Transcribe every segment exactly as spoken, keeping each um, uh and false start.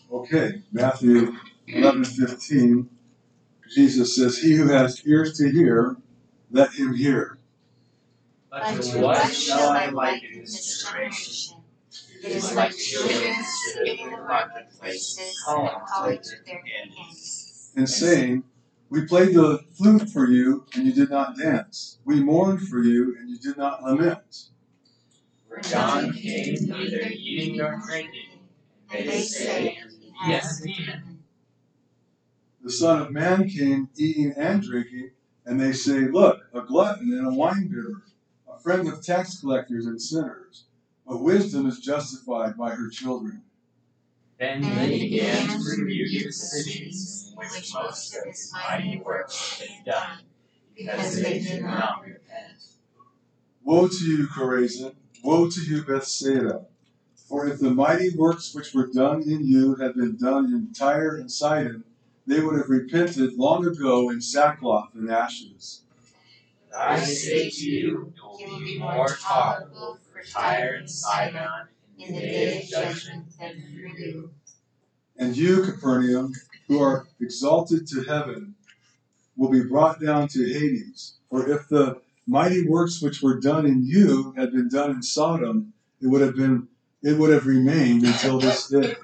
Okay, Matthew eleven fifteen, Jesus says, "He who has ears to hear, let him hear." But to what shall I liken this generation? It is like children sitting in the marketplaces, calling to their companions, And saying, "We played the flute for you, and you did not dance. We mourned for you, and you did not lament." For John came neither eating nor drinking, and they say, He has a demon. The Son of Man came eating and drinking, and they say, "Look, a glutton and a winebibber, a friend of tax collectors and sinners." But wisdom is justified by her children. Then he began to rebuke the cities in which most of his mighty works had been done, because they did not repent. Woe to you, Chorazin! Woe to you, Bethsaida! For if the mighty works which were done in you had been done in Tyre and Sidon, they would have repented long ago in sackcloth and ashes. But I say to you, it will be more tolerable for Tyre and Sidon in the day of judgment than for you. And you, Capernaum, who are exalted to heaven, will be brought down to Hades. For if the mighty works which were done in you had been done in Sodom, it would have been it would have remained until this day.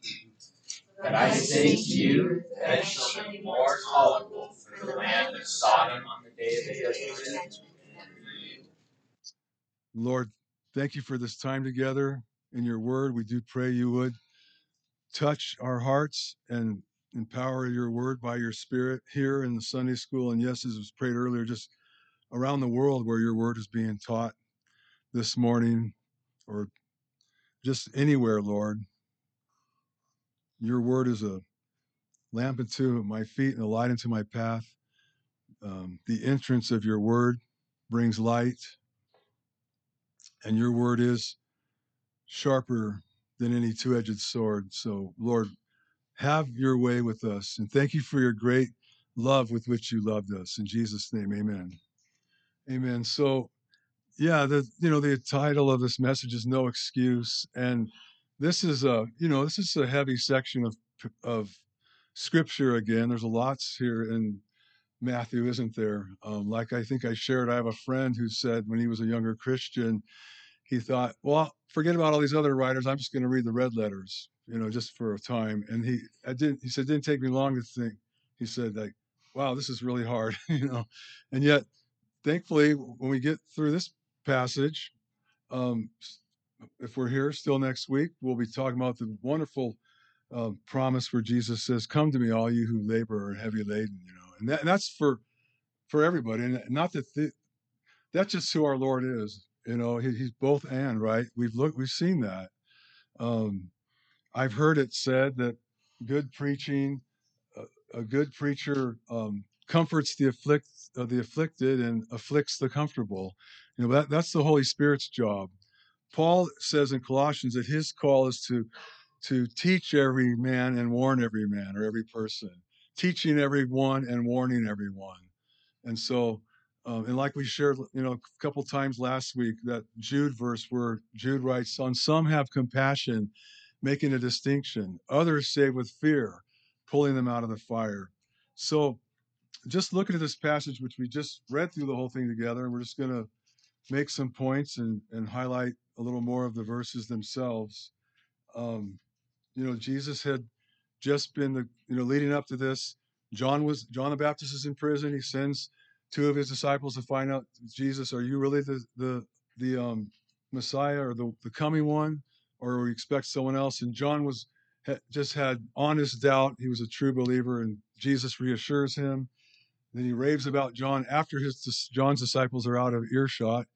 But I say to you that it shall be more tolerable for the land of Sodom on the day of judgment than for you. Lord, thank you for this time together in your word. We do pray you would touch our hearts and empower your word by your spirit here in the Sunday school. And yes, as was prayed earlier, just around the world where your word is being taught this morning or just anywhere, Lord. Your word is a lamp unto my feet and a light unto my path. Um, the entrance of your word brings light, and your word is sharper than any two-edged sword. So, Lord, have your way with us. And thank you for your great love with which you loved us. In Jesus' name, amen. Amen. So, yeah, the you know the title of this message is No Excuse, and this is a you know this is a heavy section of of scripture. Again, there's a lots here in Matthew, isn't there? Um, like I think I shared, I have a friend who said when he was a younger Christian, he thought, well, forget about all these other writers. I'm just going to read the red letters, you know, just for a time. And he, I didn't. He said, it didn't take me long to think. He said, like, wow, this is really hard, you know. And yet, thankfully, when we get through this passage, um, if we're here still next week, we'll be talking about the wonderful uh, promise where Jesus says, "Come to me, all you who labor and heavy laden," you know, and, that, and that's for for everybody, and not that th- that's just who our Lord is. You know, he, he's both and, right? We've looked, we've seen that. Um, I've heard it said that good preaching, uh, a good preacher um, comforts the afflict uh, the afflicted and afflicts the comfortable. You know, that that's the Holy Spirit's job. Paul says in Colossians that his call is to to teach every man and warn every man or every person, teaching everyone and warning everyone. And so, um, and like we shared, you know, a couple times last week, that Jude verse where Jude writes, "On some have compassion, making a distinction. Others save with fear, pulling them out of the fire." So, just looking at this passage, which we just read through the whole thing together, and we're just going to make some points and and highlight a little more of the verses themselves. Um, you know, Jesus had just been the, you know, leading up to this. John was John the Baptist is in prison. He sends two of his disciples to find out, Jesus, are you really the the the um, Messiah or the the coming one, or we expect someone else? And John was had, just had honest doubt. He was a true believer, and Jesus reassures him. Then he raves about John after his John's disciples are out of earshot.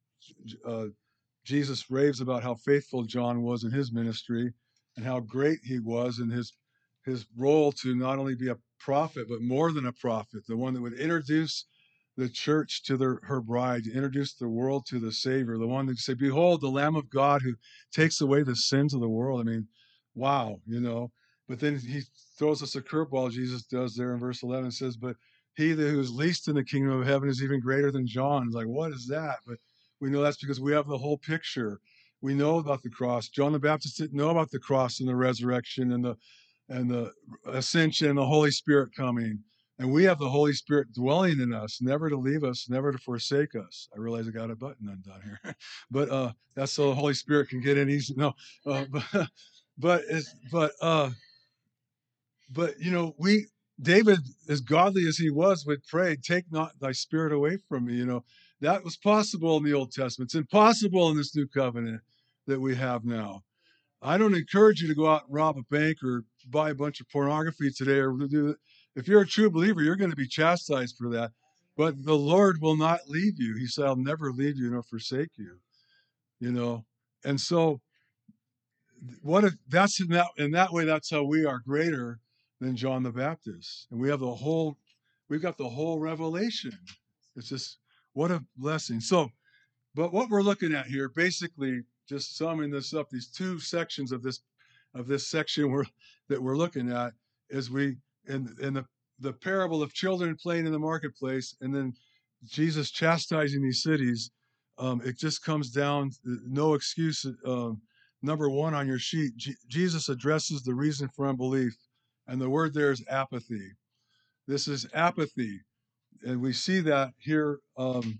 Uh, Jesus raves about how faithful John was in his ministry and how great he was in his his role to not only be a prophet, but more than a prophet, the one that would introduce the church to their, her bride, to introduce the world to the Savior, the one that say, "Behold, the Lamb of God who takes away the sins of the world." I mean, wow, you know. But then he throws us a curveball, Jesus does there in verse eleven, and says, "But he that who is least in the kingdom of heaven is even greater than John." It's like, what is that? But we know that's because we have the whole picture. We know about the cross. John the Baptist didn't know about the cross and the resurrection and the and the ascension, the Holy Spirit coming. And we have the Holy Spirit dwelling in us, never to leave us, never to forsake us. I realize I got a button undone here, but uh, that's so the Holy Spirit can get in easy. No, uh, but but it's, but uh, but you know, we David, as godly as he was, would pray, "Take not thy spirit away from me." You know, that was possible in the Old Testament. It's impossible in this new covenant that we have now. I don't encourage you to go out and rob a bank or buy a bunch of pornography today or do it. If you're a true believer, you're going to be chastised for that. But the Lord will not leave you. He said, "I'll never leave you nor forsake you." You know, and so what if that's in that in that way? That's how we are greater than John the Baptist, and we have the whole, we've got the whole revelation. It's just what a blessing. So, but what we're looking at here, basically, just summing this up, these two sections of this of this section we're, that we're looking at, is we in in the the parable of children playing in the marketplace, and then Jesus chastising these cities. Um, it just comes down, no excuse. Um, number one on your sheet, G- Jesus addresses the reason for unbelief, and the word there is apathy. This is apathy, and we see that here. Um,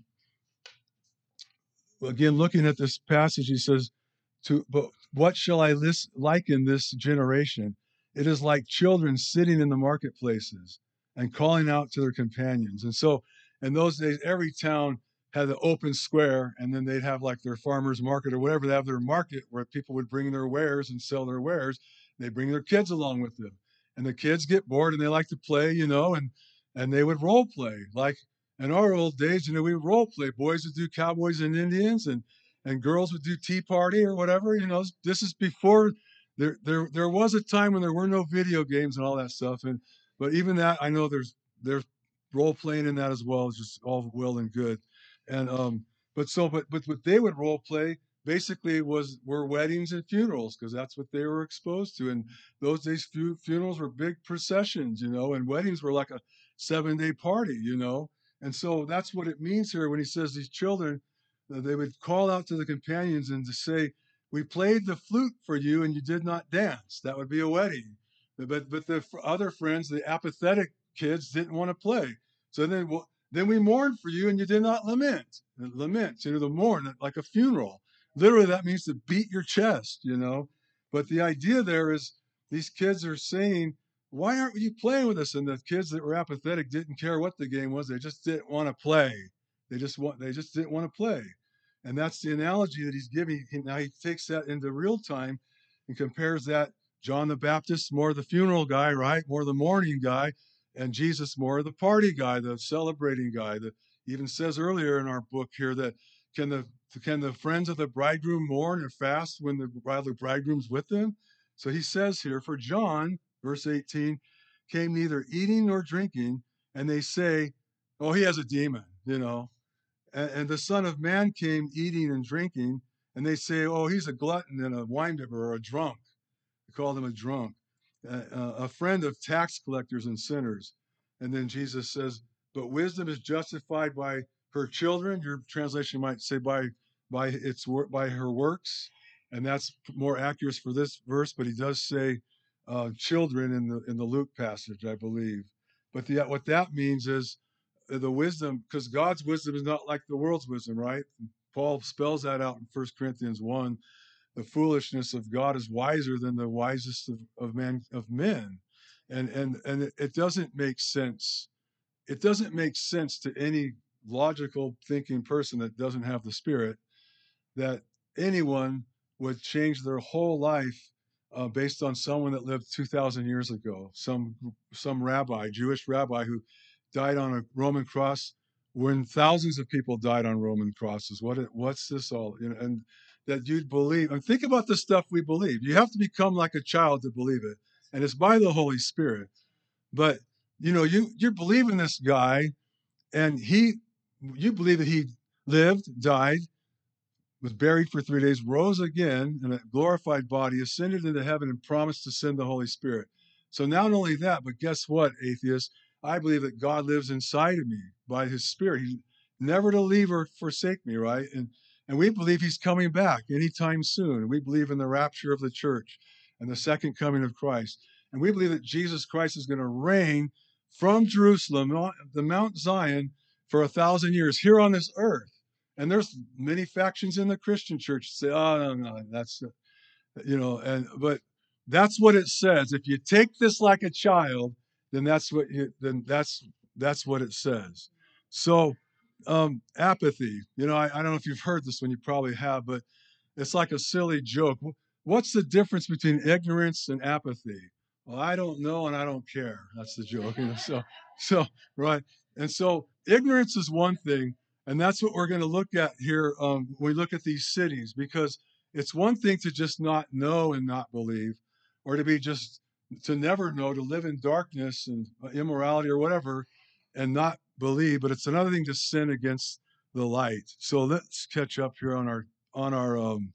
again, looking at this passage, he says, "To but what shall I list, liken this generation? It is like children sitting in the marketplaces and calling out to their companions." And so, in those days, every town had an open square, and then they'd have like their farmers market or whatever. They have their market where people would bring their wares and sell their wares. They bring their kids along with them, and the kids get bored and they like to play, you know, and and they would role play like in our old days, you know, we role play. Boys would do cowboys and Indians, and and girls would do Tea Party or whatever. You know, this is before there there there was a time when there were no video games and all that stuff. And but even that, I know there's there's role playing in that as well. It's just all well and good. And um, but so but but what they would role play basically was were weddings and funerals, because that's what they were exposed to. And those days, fu- funerals were big processions, you know, and weddings were like a seven day party, you know. And so that's what it means here when he says these children, uh, they would call out to the companions and to say, "We played the flute for you and you did not dance." That would be a wedding. But but the other friends, the apathetic kids, didn't want to play. So then, well, then we mourned for you and you did not lament. And lament, you know, the mourn, like a funeral. Literally, that means to beat your chest, you know. But the idea there is these kids are saying, "Why aren't you playing with us?" And the kids that were apathetic didn't care what the game was. They just didn't want to play. They just want, they just didn't want to play. And that's the analogy that he's giving. Now he takes that into real time and compares that. John the Baptist, more the funeral guy, right? More the mourning guy. And Jesus, more the party guy, the celebrating guy. That even says earlier in our book here that can the can the friends of the bridegroom mourn and fast when the bridegroom's with them? So he says here, for John, verse eighteen, came neither eating nor drinking, and they say, "Oh, he has a demon," you know. And, and the Son of Man came eating and drinking, and they say, "Oh, he's a glutton and a winebibber or a drunk." They called him a drunk, uh, a friend of tax collectors and sinners. And then Jesus says, "But wisdom is justified by her children." Your translation might say by by its work, by her works, and that's more accurate for this verse. But he does say uh, children in the in the Luke passage, I believe. But the, what that means is the wisdom, because God's wisdom is not like the world's wisdom, right? Paul spells that out in First Corinthians one. The foolishness of God is wiser than the wisest of, of man of men. And and and it, it doesn't make sense. It doesn't make sense to any logical thinking person that doesn't have the Spirit that anyone would change their whole life uh, based on someone that lived two thousand years ago, some some rabbi, Jewish rabbi who died on a Roman cross when thousands of people died on Roman crosses. What what's this all? You know, and that you'd believe. And think about the stuff we believe. You have to become like a child to believe it, and it's by the Holy Spirit. But you know, you you're believing this guy, and he, you believe that he lived, died, was buried for three days, rose again in a glorified body, ascended into heaven, and promised to send the Holy Spirit. So not only that, but guess what, atheists? I believe that God lives inside of me by his Spirit. He's never to leave or forsake me, right? And and we believe he's coming back anytime soon. And we believe in the rapture of the church and the second coming of Christ. And we believe that Jesus Christ is going to reign from Jerusalem, the Mount Zion, for a thousand years here on this earth. And there's many factions in the Christian church that say, oh, no, no, that's, you know, and, but that's what it says. If you take this like a child, then that's what you, then that's, that's what it says. So, um, apathy, you know, I, I don't know if you've heard this one, you probably have, but it's like a silly joke. What's the difference between ignorance and apathy? Well, I don't know and I don't care. That's the joke. You know? So, so right. And so ignorance is one thing, and that's what we're going to look at here um, when we look at these cities, because it's one thing to just not know and not believe, or to be just to never know, to live in darkness and immorality or whatever, and not believe. But it's another thing to sin against the light. So let's catch up here on our on our um,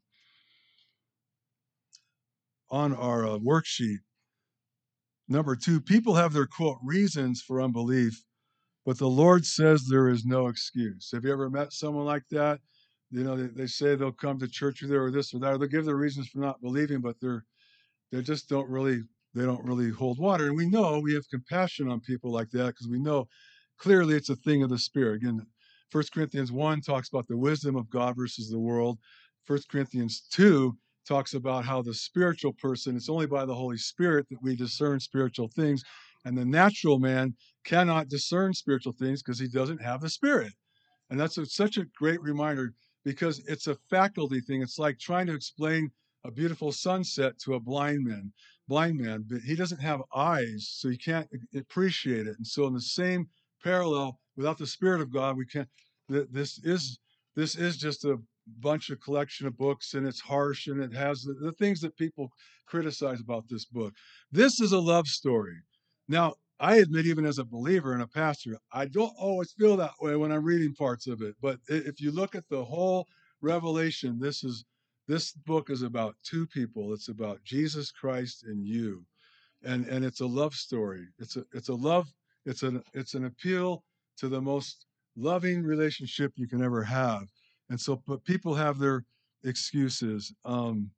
on our uh, worksheet. Number two, people have their quote reasons for unbelief, but the Lord says there is no excuse. Have you ever met someone like that? You know, they, they say they'll come to church with you or this or that, or they'll give their reasons for not believing, but they're they just don't really they don't really hold water. And we know we have compassion on people like that because we know clearly it's a thing of the Spirit. Again, First Corinthians one talks about the wisdom of God versus the world. First Corinthians two talks about how the spiritual person, it's only by the Holy Spirit that we discern spiritual things. And the natural man cannot discern spiritual things because he doesn't have the Spirit. And that's a, such a great reminder because it's a faculty thing. It's like trying to explain a beautiful sunset to a blind man. Blind man, but he doesn't have eyes, so he can't appreciate it. And so, in the same parallel, without the Spirit of God, we can't. This is this is just a bunch of collection of books, and it's harsh, and it has the, the things that people criticize about this book. This is a love story. Now, I admit, even as a believer and a pastor, I don't always feel that way when I'm reading parts of it. But if you look at the whole Revelation, this is this book is about two people. It's about Jesus Christ and you, and and it's a love story. It's a it's a love. It's an it's an appeal to the most loving relationship you can ever have. And so, but people have their excuses. Um,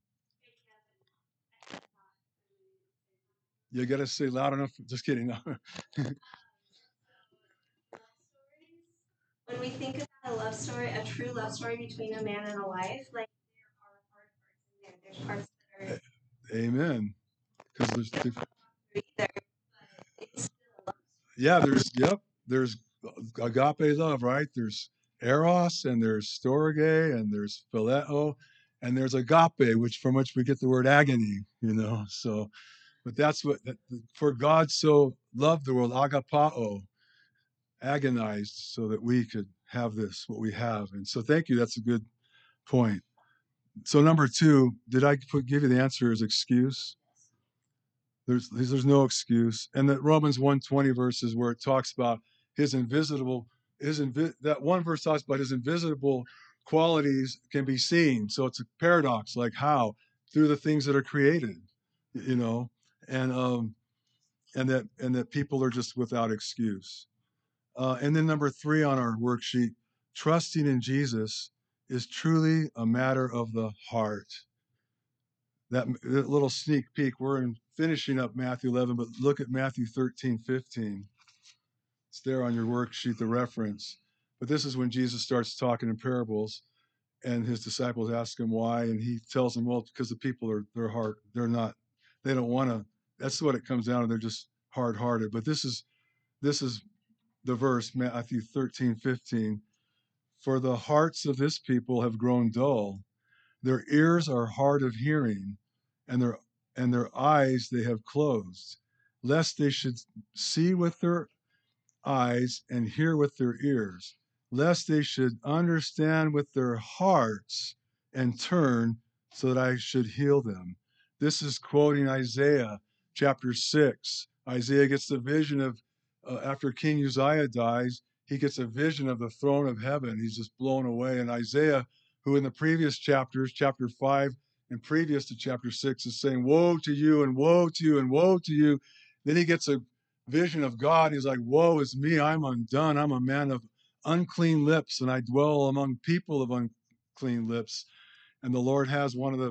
you got to say loud enough. Just kidding. No. When we think about a love story, a true love story between a man and a wife, like there are hard parts in there. There's parts that are. Amen. Because there's either, but it's still a love story. Yeah, there's yep, there's agape love, right? There's eros and there's storge and there's phileo and there's agape, which from which we get the word agony, you know. So, but that's what for God so loved the world, agapao, agonized, so that we could have this, what we have. And so, thank you. That's a good point. So, number two, did I put, give you the answer as excuse? There's there's no excuse. And that Romans one twenty verses where it talks about his invisible, his invi- that one verse talks about his invisible qualities can be seen. So it's a paradox, like how? Through the things that are created, you know, and um and that and that people are just without excuse. Uh, and then number three on our worksheet, trusting in Jesus is truly a matter of the heart. That, that little sneak peek, we're in finishing up Matthew eleven, but look at Matthew thirteen, fifteen. It's there on your worksheet, the reference. But this is when Jesus starts talking in parables, and his disciples ask him why, and he tells them, well, because the people are, their heart, they're not, they don't want to, that's what it comes down to, they're just hard-hearted. But this is, this is the verse, Matthew thirteen, fifteen. For the hearts of this people have grown dull, their ears are hard of hearing, and their and their eyes they have closed, lest they should see with their eyes and hear with their ears, lest they should understand with their hearts and turn so that I should heal them. This is quoting Isaiah chapter six. Isaiah gets the vision of, uh, after King Uzziah dies, he gets a vision of the throne of heaven. He's just blown away. And Isaiah, who in the previous chapters, chapter five and previous to chapter six, is saying, woe to you and woe to you and woe to you. Then he gets a vision of God. He's like, woe is me, I'm undone. I'm a man of unclean lips, and I dwell among people of unclean lips. And the Lord has one of the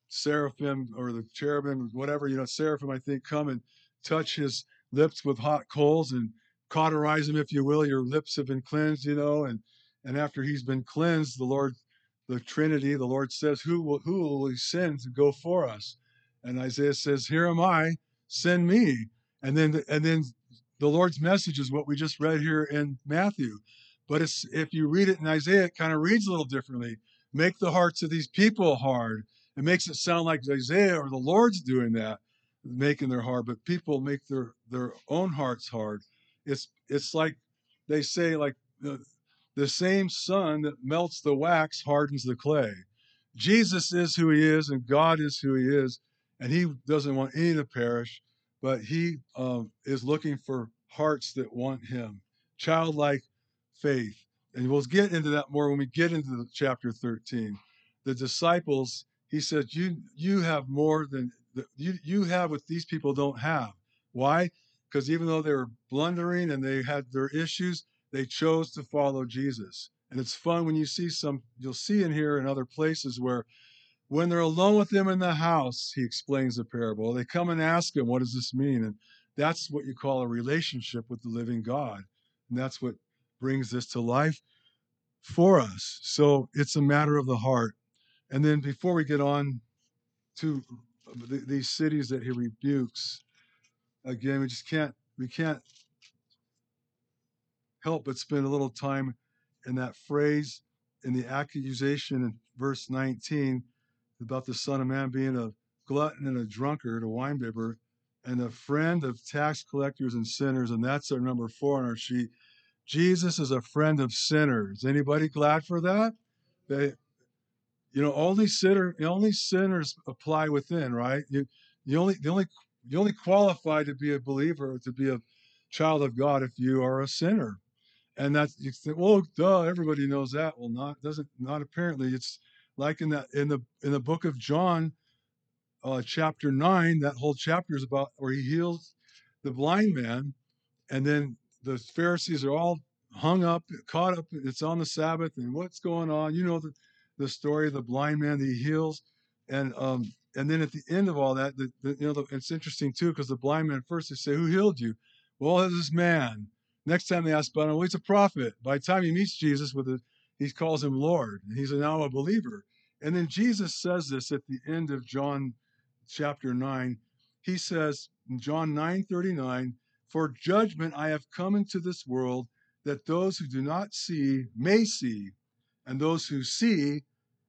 seraphim or the cherubim, whatever, you know, seraphim, I think, come and touch his lips with hot coals and cauterize him, if you will. Your lips have been cleansed, you know, and and after he's been cleansed, the Lord, the Trinity, the Lord says, who will who will he send to go for us? And Isaiah says, here am I, send me. And then and then the Lord's message is what we just read here in Matthew. But it's, if you read it in Isaiah, it kind of reads a little differently. Make the hearts of these people hard. It makes it sound like Isaiah or the Lord's doing that, making their hard, but people make their, their own hearts hard. It's it's like they say, like the, the same sun that melts the wax hardens the clay. Jesus is who he is, and God is who he is, and he doesn't want any to perish, but he um, is looking for hearts that want him. Childlike faith. And we'll get into that more when we get into the chapter thirteen. The disciples, he said, you you have more than the, you you have what these people don't have. Why? Because even though they were blundering and they had their issues, they chose to follow Jesus. And it's fun when you see some, you'll see in here and other places where when they're alone with him in the house, he explains the parable. They come and ask him, what does this mean? And that's what you call a relationship with the living God. And that's what brings this to life for us. So it's a matter of the heart. And then before we get on to the, these cities that he rebukes, again, we just can't, we can't help but spend a little time in that phrase in the accusation in verse nineteen about the Son of Man being a glutton and a drunkard, a winebibber, and a friend of tax collectors and sinners. And that's our number four on our sheet. Jesus is a friend of sinners. Anybody glad for that? They, you know, only sinner, only sinners apply within, right? You, you only, the only, you only qualify to be a believer, to be a child of God, if you are a sinner. And that's, you think, well, duh, everybody knows that. Well, not doesn't not apparently. It's like in that in the in the book of John, uh, chapter nine. That whole chapter is about where he heals the blind man, and then the Pharisees are all hung up, caught up. It's on the Sabbath, and what's going on? You know the the story of the blind man that he heals, and um and then at the end of all that, the, the, you know the, it's interesting too because the blind man first they say, who healed you? Well, it's this man. Next time they ask about him, well, he's a prophet. By the time he meets Jesus with it, he calls him Lord. And he's now a believer. And then Jesus says this at the end of John chapter nine. He says in John nine thirty-nine, for judgment I have come into this world, that those who do not see may see, and those who see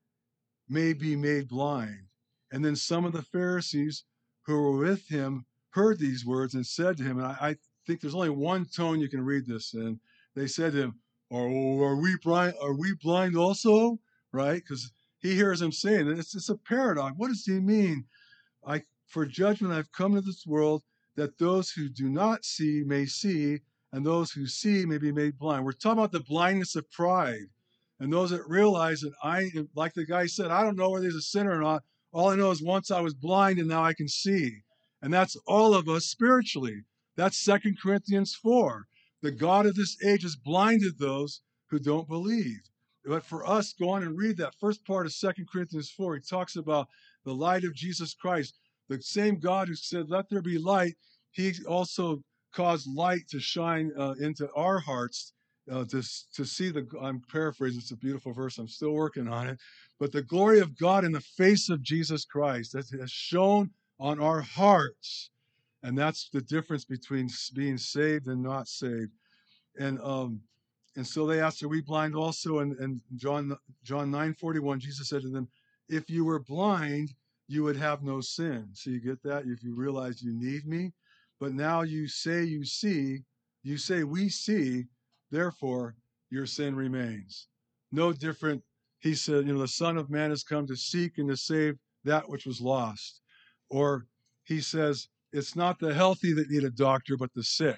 may be made blind. And then some of the Pharisees who were with him heard these words and said to him, and I, I think there's only one tone you can read this in. They said to him, are, are we blind? Are we blind also? Right? Because he hears him saying it. It's, it's a paradox. What does he mean? I, for judgment I've come to this world, that those who do not see may see, and those who see may be made blind. We're talking about the blindness of pride. And those that realize that I, like the guy said, I don't know whether he's a sinner or not. All I know is once I was blind and now I can see. And that's all of us spiritually. That's Second Corinthians four. The God of this age has blinded those who don't believe. But for us, go on and read that first part of Second Corinthians four. He talks about the light of Jesus Christ. The same God who said, let there be light, he also caused light to shine uh, into our hearts uh, to, to see the, I'm paraphrasing, it's a beautiful verse, I'm still working on it, but the glory of God in the face of Jesus Christ that has shown on our hearts. And that's the difference between being saved and not saved. And um, and so they asked, are we blind also? And, and John John nine forty-one, Jesus said to them, if you were blind, you would have no sin. So you get that? If you realize you need me. But now you say you see, you say we see, therefore your sin remains. No different. He said, you know, the Son of Man has come to seek and to save that which was lost. Or he says, it's not the healthy that need a doctor, but the sick.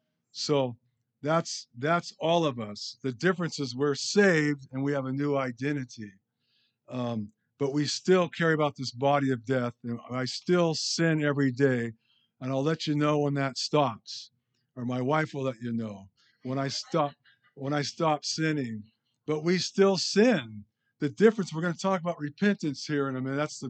So that's that's all of us. The difference is we're saved and we have a new identity. Um, but we still carry about this body of death. And I still sin every day. And I'll let you know when that stops. Or my wife will let you know when I stop when I stop sinning. But we still sin. The difference, we're going to talk about repentance here in a minute. That's the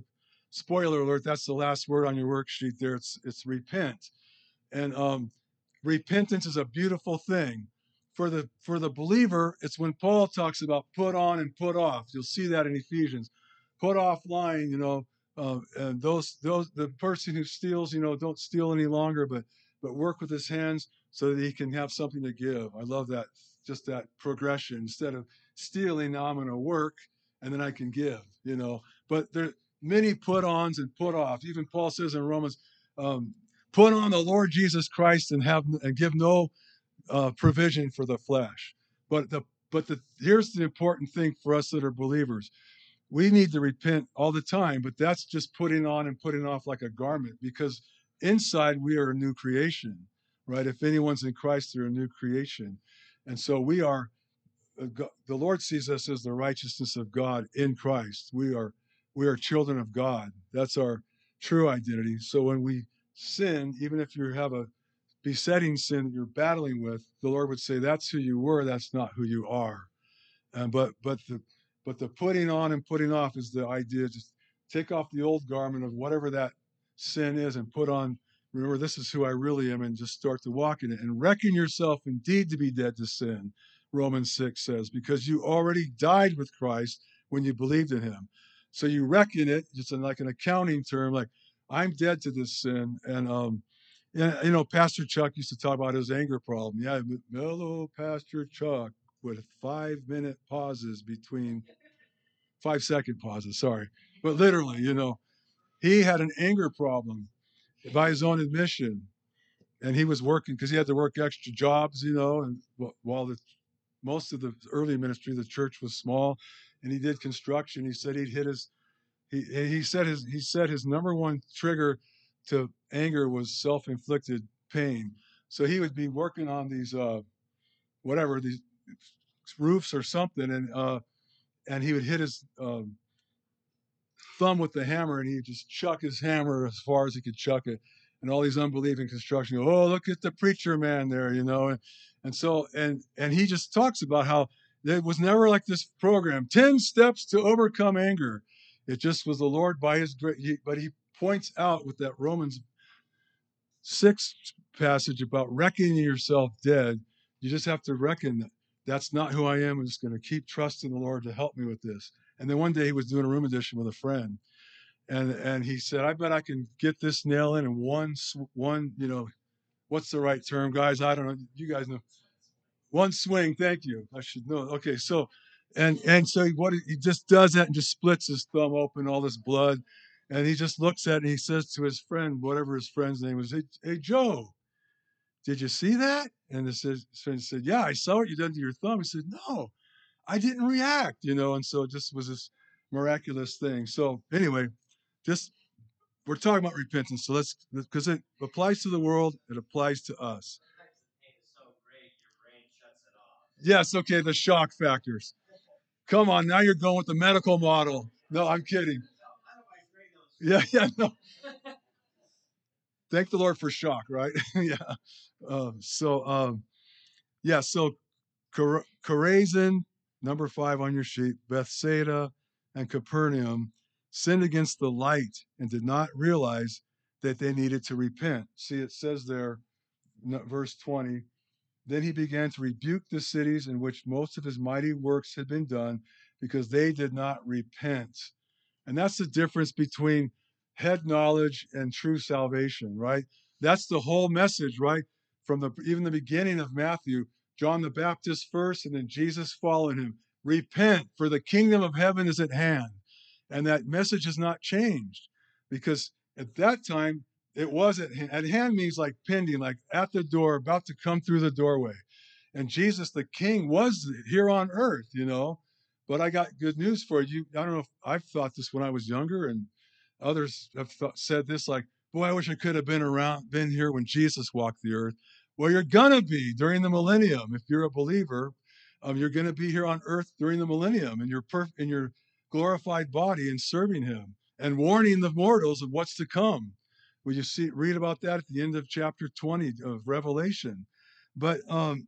spoiler alert, that's the last word on your worksheet there. It's it's repent. And um, repentance is a beautiful thing. For the for the believer, it's when Paul talks about put on and put off. You'll see that in Ephesians. Put off lying, you know, uh, and those those the person who steals, you know, don't steal any longer, but but work with his hands so that he can have something to give. I love that, just that progression. Instead of stealing, now I'm going to work and then I can give, you know. But there are many put-ons and put-offs. Even Paul says in Romans, um, put on the Lord Jesus Christ and have and give no uh, provision for the flesh. But the but the here's the important thing for us that are believers. We need to repent all the time, but that's just putting on and putting off like a garment, because inside we are a new creation, right? If anyone's in Christ, they're a new creation. And so we are, uh, the Lord sees us as the righteousness of God in Christ. We are we are children of God. That's our true identity. So when we sin, even if you have a besetting sin that you're battling with, the Lord would say, that's who you were, that's not who you are. And but but the but the putting on and putting off is the idea. Just take off the old garment of whatever that sin is and put on, remember, this is who I really am, and just start to walk in it and reckon yourself indeed to be dead to sin, Romans six says, because you already died with Christ when you believed in him. So you reckon it, just in like an accounting term, like I'm dead to this sin. And um and, you know, Pastor Chuck used to talk about his anger problem. Yeah, mellow Pastor Chuck with five minute pauses between five second pauses, sorry. But literally, you know, he had an anger problem by his own admission. And he was working because he had to work extra jobs, you know, and while the most of the early ministry, the church was small, and he did construction. He said he'd hit his he he said his he said his number one trigger to anger was self-inflicted pain. So he would be working on these uh whatever these roofs or something, and uh and he would hit his um, thumb with the hammer, and he'd just chuck his hammer as far as he could chuck it. And all these unbelieving construction go, oh, look at the preacher man there, you know. And, and so, and and he just talks about how there was never like this program, ten steps to overcome anger. It just was the Lord by his grace. But he points out with that Romans six passage about reckoning yourself dead, you just have to reckon that that's not who I am. I'm just going to keep trusting the Lord to help me with this. And then one day he was doing a room edition with a friend, and and he said, I bet I can get this nail in in one one you know, what's the right term, guys? I don't know. You guys know. One swing. Thank you. I should know. Okay, so and and so what he just does that and just splits his thumb open, all this blood, and he just looks at it and he says to his friend, whatever his friend's name was, hey, hey Joe, did you see that? And his friend said, yeah, I saw what you did to your thumb. He said, no, I didn't react, you know. And so it just was this miraculous thing. So anyway, just we're talking about repentance. So let's, because it applies to the world, it applies to us. Yes, okay, the shock factors. Come on, now you're going with the medical model. No, I'm kidding. Yeah, yeah, no. Thank the Lord for shock, right? Yeah. Um, so, um, yeah, so Cor- Chorazin, number five on your sheet, Bethsaida, and Capernaum sinned against the light and did not realize that they needed to repent. See, it says there, verse twenty, then he began to rebuke the cities in which most of his mighty works had been done because they did not repent. And that's the difference between head knowledge and true salvation, right? That's the whole message, right? From the even the beginning of Matthew, John the Baptist first, and then Jesus following him. Repent, for the kingdom of heaven is at hand. And that message has not changed, because at that time, it was at hand. At hand means like pending, like at the door, about to come through the doorway. And Jesus, the King, was here on earth, you know. But I got good news for you. I don't know if I've thought this when I was younger, and others have thought, said this, like, boy, I wish I could have been around, been here when Jesus walked the earth. Well, you're gonna be during the millennium. If you're a believer, um, you're gonna be here on earth during the millennium, in your perf- in your glorified body, and serving Him and warning the mortals of what's to come. Will you see read about that at the end of chapter twenty of Revelation? But um,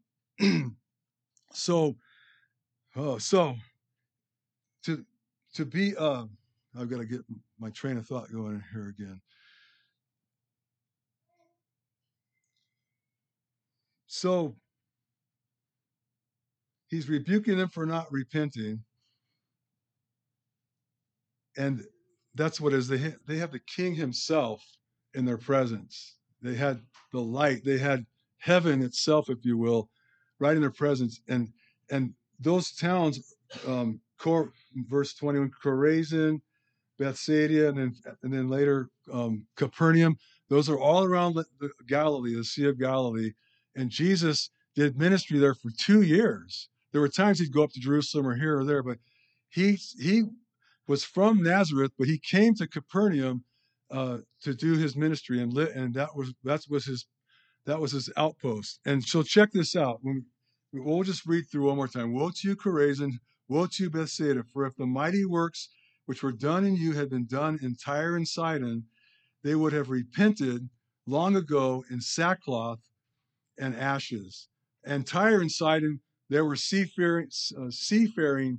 so, oh, so to to be uh, I've got to get my train of thought going here again. So he's rebuking them for not repenting. And that's what it is. They, ha- they have the king himself in their presence. They had the light. They had heaven itself, if you will, right in their presence. And and those towns, um, Cor- verse twenty-one, Chorazin, Bethsaida, and then and then later um, Capernaum. Those are all around the, the Galilee, the Sea of Galilee. And Jesus did ministry there for two years. There were times he'd go up to Jerusalem or here or there, but he he was from Nazareth, but he came to Capernaum uh, to do his ministry, and lit, and that was that was his that was his outpost. And so check this out. When we, we'll just read through one more time. Woe to you, Chorazin! Woe to you, Bethsaida! For if the mighty works which were done in you had been done in Tyre and Sidon, they would have repented long ago in sackcloth and ashes. And Tyre and Sidon, there were seafaring, uh, seafaring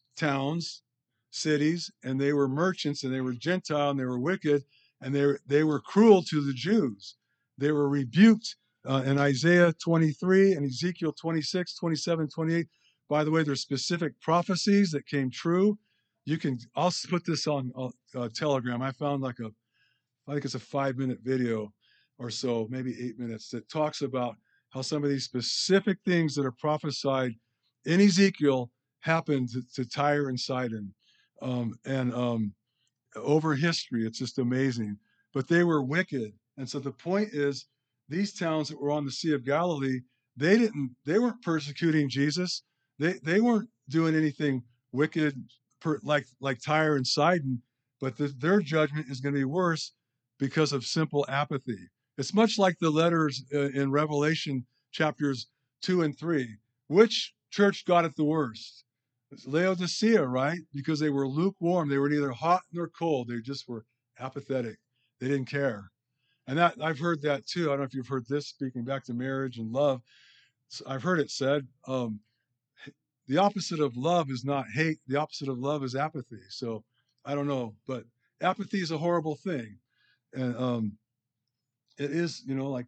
towns, cities, and they were merchants, and they were Gentile, and they were wicked, and they were, they were cruel to the Jews. They were rebuked uh, in Isaiah twenty-three and Ezekiel twenty-six, twenty-seven, twenty-eight. By the way, there's specific prophecies that came true. You can, I'll put this on uh, Telegram. I found like a, I think it's a five minute video or so, maybe eight minutes, that talks about how some of these specific things that are prophesied in Ezekiel happened to, to Tyre and Sidon. Um, and um, over history, it's just amazing. But they were wicked. And so the point is, these towns that were on the Sea of Galilee, they didn't, they weren't persecuting Jesus. They they weren't doing anything wicked per, like like Tyre and Sidon, but the, their judgment is going to be worse because of simple apathy. It's much like the letters uh, in Revelation chapters two and three. Which church got it the worst? It's Laodicea, right? Because they were lukewarm. They were neither hot nor cold. They just were apathetic. They didn't care. And that I've heard that too. I don't know if you've heard this, speaking back to marriage and love. I've heard it said, um, the opposite of love is not hate. The opposite of love is apathy. So I don't know, but apathy is a horrible thing. And um, it is, you know, like,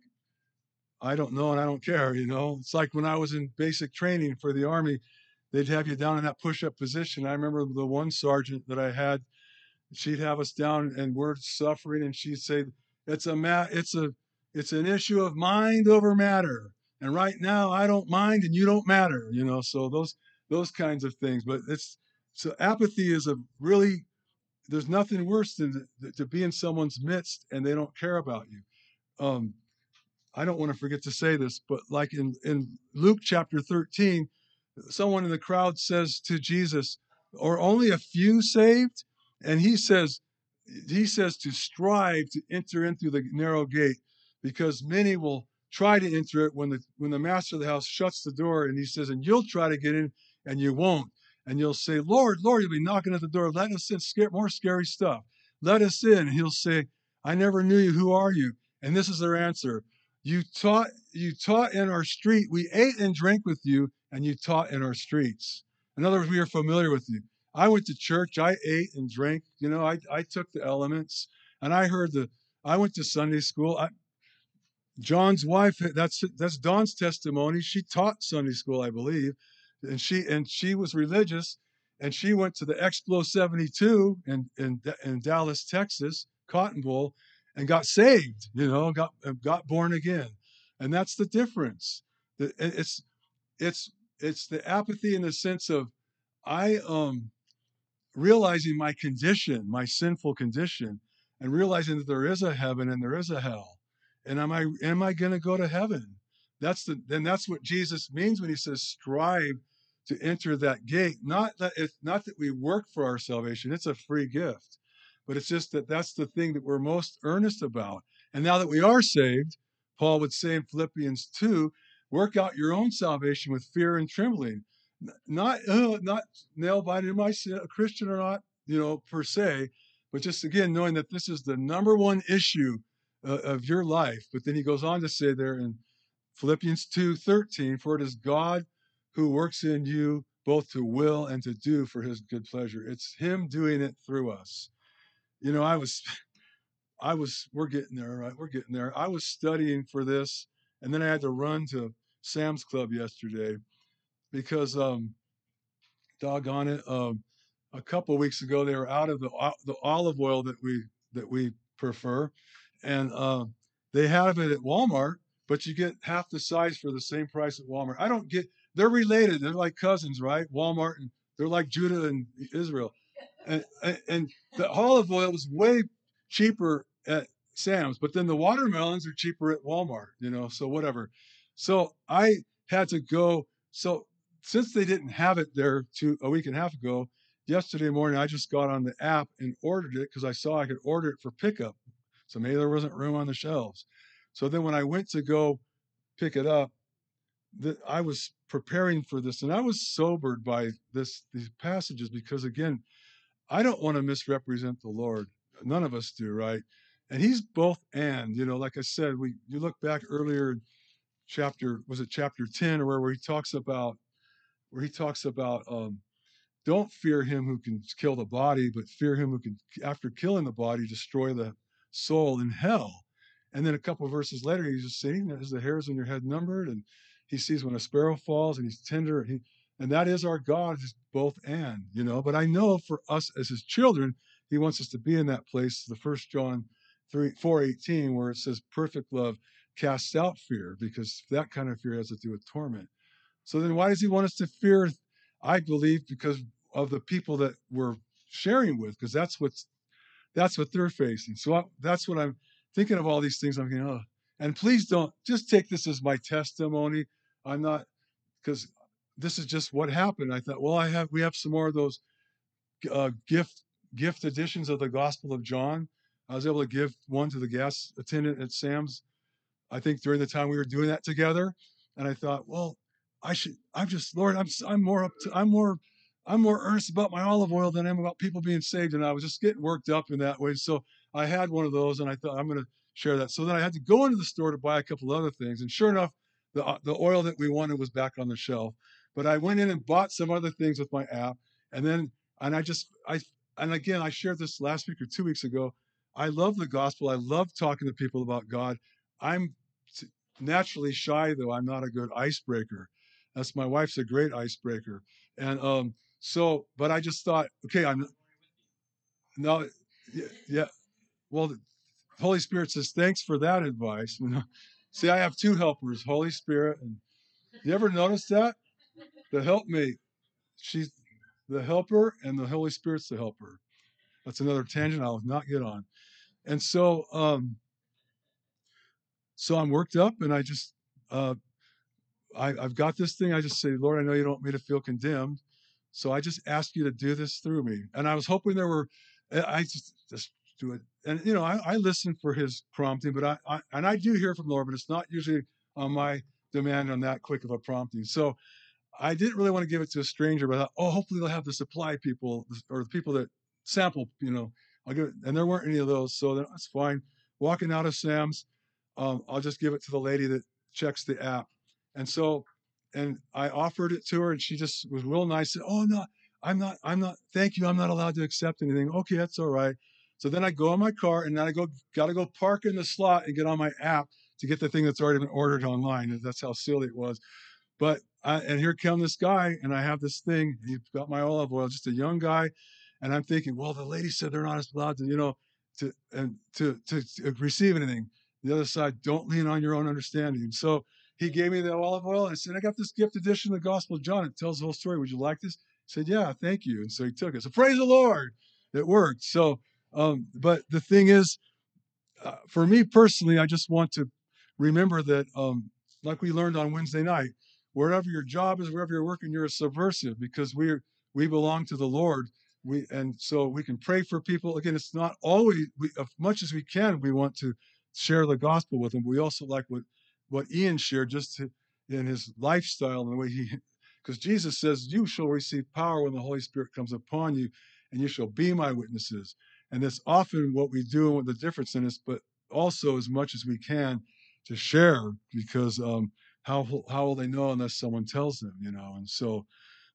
I don't know and I don't care, you know. It's like when I was in basic training for the Army, they'd have you down in that push-up position. I remember the one sergeant that I had, she'd have us down and we're suffering, and she'd say, it's a ma- it's a it's an issue of mind over matter. And right now I don't mind and you don't matter, you know. So those those kinds of things. But it's so apathy is a really, there's nothing worse than to, to be in someone's midst and they don't care about you. Um, I don't want to forget to say this, but like in, in Luke chapter thirteen, someone in the crowd says to Jesus, "Are only a few saved?" And he says, he says to strive to enter in through the narrow gate, because many will try to enter it when the when the master of the house shuts the door, and he says, and you'll try to get in and you won't. And you'll say, Lord, Lord, you'll be knocking at the door. Let us in, scare, more scary stuff. Let us in. And he'll say, I never knew you. Who are you? And this is their answer. You taught, you taught in our street. We ate and drank with you, and you taught in our streets. In other words, we are familiar with you. I went to church. I ate and drank. You know, I, I took the elements, and I heard the. I went to Sunday school. I, John's wife. That's that's Dawn's testimony. She taught Sunday school, I believe, and she and she was religious, and she went to the Explo seventy-two in in in Dallas, Texas, Cotton Bowl, and got saved. You know, got got born again, and that's the difference. It's it's it's the apathy in the sense of I um realizing my condition, my sinful condition, and realizing that there is a heaven and there is a hell. And am I am I going to go to heaven? That's the then that's what Jesus means when he says strive to enter that gate. Not that it's not that we work for our salvation; it's a free gift. But it's just that that's the thing that we're most earnest about. And now that we are saved, Paul would say in Philippians two, work out your own salvation with fear and trembling. Not uh, not nail biting, am I a Christian or not, you know, per se, but just again knowing that this is the number one issue uh, of your life. But then he goes on to say there in Philippians two thirteen, for it is God who works in you both to will and to do for his good pleasure. It's him doing it through us. You know, I was, I was, we're getting there, right? We're getting there. I was studying for this, and then I had to run to Sam's Club yesterday because, um, doggone it, um, a couple of weeks ago they were out of the the olive oil that we that we prefer, and uh, they have it at Walmart, but you get half the size for the same price at Walmart. I don't get. They're related. They're like cousins, right? Walmart and they're like Judah and Israel, and and, and the olive oil was way cheaper at Sam's, but then the watermelons are cheaper at Walmart. You know, so whatever. So I had to go. So since they didn't have it there two a week and a half ago, yesterday morning I just got on the app and ordered it because I saw I could order it for pickup. So maybe there wasn't room on the shelves. So then when I went to go pick it up, the, I was preparing for this, and I was sobered by this these passages because again, I don't want to misrepresent the Lord. None of us do, right? And he's both and, you know, like I said, we you look back earlier in chapter, was it chapter ten or where, where he talks about where he talks about um, don't fear him who can kill the body, but fear him who can, after killing the body, destroy the soul in hell. And then a couple of verses later, he's just saying, "Is the hairs on your head numbered?" And he sees when a sparrow falls, and he's tender. And, he, and that is our God, is both and, you know. But I know for us as his children, he wants us to be in that place. The First John three four eighteen, where it says, "Perfect love casts out fear," because that kind of fear has to do with torment. So then why does he want us to fear? I believe because of the people that we're sharing with, because that's what's that's what they're facing. So I, that's what I'm thinking of all these things. I'm thinking, oh, and please don't just take this as my testimony. I'm not, because this is just what happened. I thought, well, I have we have some more of those uh, gift gift editions of the Gospel of John. I was able to give one to the gas attendant at Sam's, I think during the time we were doing that together. And I thought, well, I should, I'm just, Lord, I'm, I'm more up to, I'm more, I'm more earnest about my olive oil than I am about people being saved. And I was just getting worked up in that way. So I had one of those and I thought I'm going to share that. So then I had to go into the store to buy a couple other things. And sure enough, the, uh, the oil that we wanted was back on the shelf. But I went in and bought some other things with my app. And then, and I just, I, and again, I shared this last week or two weeks ago. I love the gospel. I love talking to people about God. I'm naturally shy, though. I'm not a good icebreaker. That's my wife's a great icebreaker. And um, so, but I just thought, okay, I'm no, yeah, yeah. Well, the Holy Spirit says, thanks for that advice. See, I have two helpers, Holy Spirit. And you ever notice that? The helpmate, she's the helper, and the Holy Spirit's the helper. That's another tangent I'll not get on. And so, um, so I'm worked up, and I just, uh, I, I've got this thing. I just say, Lord, I know you don't want me to feel condemned, so I just ask you to do this through me. And I was hoping there were, I just just do it. And you know, I, I listen for His prompting, but I, I and I do hear from the Lord, but it's not usually on my demand on that quick of a prompting. So I didn't really want to give it to a stranger, but I thought, oh, hopefully they'll have the supply people or the people that sample, you know, I'll give it. And there weren't any of those, so that's fine. Walking out of Sam's, um, I'll just give it to the lady that checks the app. And so, and I offered it to her, and she just was real nice. Said, "Oh no, I'm not. I'm not. Thank you. I'm not allowed to accept anything." Okay, that's all right. So then I go in my car, and then I go, got to go park in the slot and get on my app to get the thing that's already been ordered online. That's how silly it was. But I, and here come this guy, and I have this thing. He's got my olive oil, just a young guy, and I'm thinking, well, the lady said they're not allowed to, you know, to and to to, to receive anything. The other side, don't lean on your own understanding. So he gave me the olive oil, and I said, I got this gift edition of the Gospel of John. It tells the whole story. Would you like this? He said, yeah, thank you. And so he took it. So praise the Lord, it worked. So, um, but the thing is, uh, for me personally, I just want to remember that, um, like we learned on Wednesday night, wherever your job is, wherever you're working, you're a subversive because we're we belong to the Lord. We and so we can pray for people. Again, it's not always we, as much as we can. We want to share the gospel with them. We also like what what Ian shared just to, in his lifestyle and the way he, because Jesus says, "You shall receive power when the Holy Spirit comes upon you, and you shall be my witnesses." And that's often what we do and what the difference in is, but also as much as we can to share, because um, how how will they know unless someone tells them, you know? And so,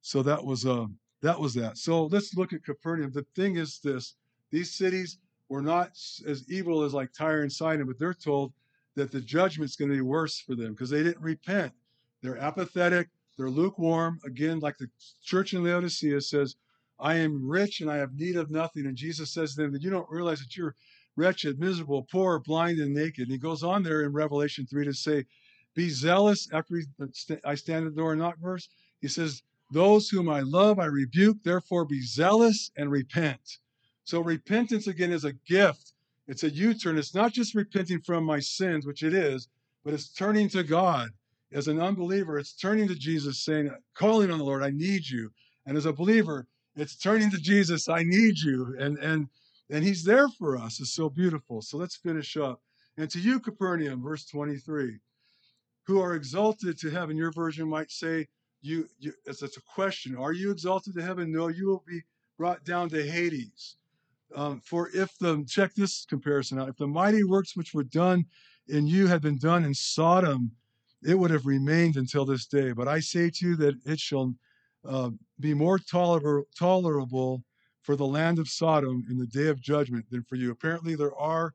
So that was uh, that was that. So let's look at Capernaum. The thing is this: these cities were not as evil as like Tyre and Sidon, but they're told that the judgment's going to be worse for them because they didn't repent. They're apathetic. They're lukewarm. Again, like the church in Laodicea says, I am rich and I have need of nothing. And Jesus says to them that you don't realize that you're wretched, miserable, poor, blind, and naked. And he goes on there in Revelation three to say, be zealous after I stand at the door and knock verse. He says, those whom I love, I rebuke, therefore be zealous and repent. So repentance again is a gift. It's a U-turn. It's not just repenting from my sins, which it is, but it's turning to God. As an unbeliever, it's turning to Jesus, saying, calling on the Lord, I need you. And as a believer, it's turning to Jesus, I need you. And and and he's there for us. It's so beautiful. So let's finish up. And to you, Capernaum, verse twenty-three, who are exalted to heaven, your version might say, you, you it's, it's a question. Are you exalted to heaven? No, you will be brought down to Hades. Um, for if the, check this comparison out, if the mighty works which were done in you had been done in Sodom, it would have remained until this day. But I say to you that it shall uh, be more toler- tolerable for the land of Sodom in the day of judgment than for you. Apparently, there are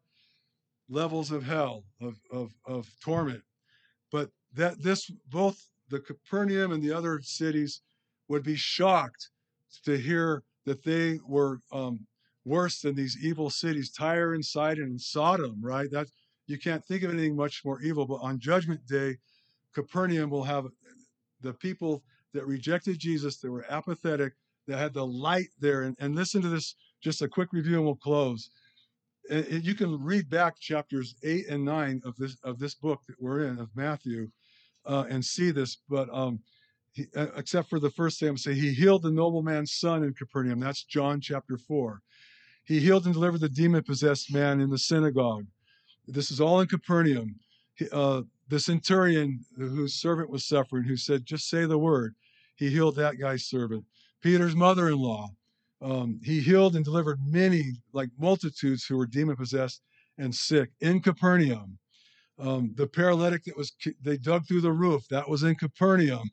levels of hell, of, of, of torment. But that this, both the Capernaum and the other cities would be shocked to hear that they were um, worse than these evil cities, Tyre and Sidon and Sodom, right? That you can't think of anything much more evil. But on Judgment Day, Capernaum will have the people that rejected Jesus, that were apathetic, that had the light there. And, and listen to this, just a quick review, and we'll close. And, and you can read back chapters eight and nine of this of this book that we're in, of Matthew, uh, and see this. But um, he, uh, except for the first thing I'm saying, he healed the nobleman's son in Capernaum. That's John chapter four. He healed and delivered the demon-possessed man in the synagogue. This is all in Capernaum. He, uh, the centurion whose servant was suffering, who said, just say the word, he healed that guy's servant. Peter's mother-in-law, um, he healed and delivered many, like multitudes who were demon-possessed and sick in Capernaum. Um, the paralytic that was, they dug through the roof, that was in Capernaum.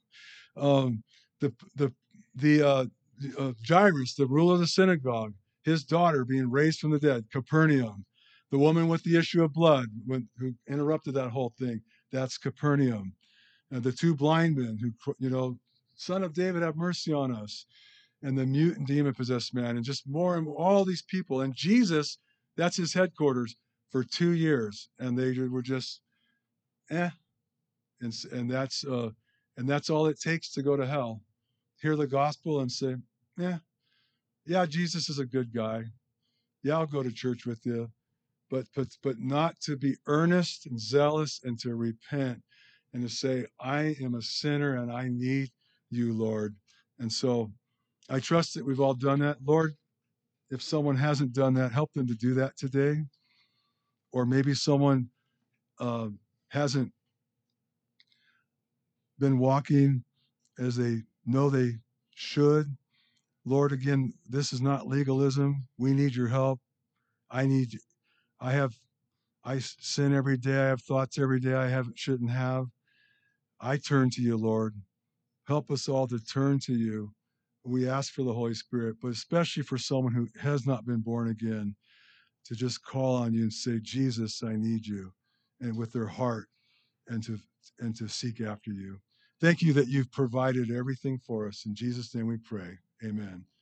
Um, the the the uh, uh, Jairus, the ruler of the synagogue, his daughter being raised from the dead, Capernaum. The woman with the issue of blood, when, who interrupted that whole thing, that's Capernaum. And the two blind men who, you know, Son of David, have mercy on us. And the mute and demon-possessed man, and just more and more, all these people. And Jesus, that's his headquarters for two years. And they were just, eh. And, and that's uh, and that's all it takes to go to hell. Hear the gospel and say, yeah, yeah, Jesus is a good guy. Yeah, I'll go to church with you. But but but not to be earnest and zealous and to repent and to say, I am a sinner and I need you, Lord. And so I trust that we've all done that. Lord, if someone hasn't done that, help them to do that today. Or maybe someone uh, hasn't been walking as they know they should. Lord, again, this is not legalism. We need your help. I need, I have, I sin every day. I have thoughts every day I haven't, shouldn't have. I turn to you, Lord. Help us all to turn to you. We ask for the Holy Spirit, but especially for someone who has not been born again, to just call on you and say, Jesus, I need you, and with their heart, and to and to seek after you. Thank you that you've provided everything for us. In Jesus' name we pray. Amen.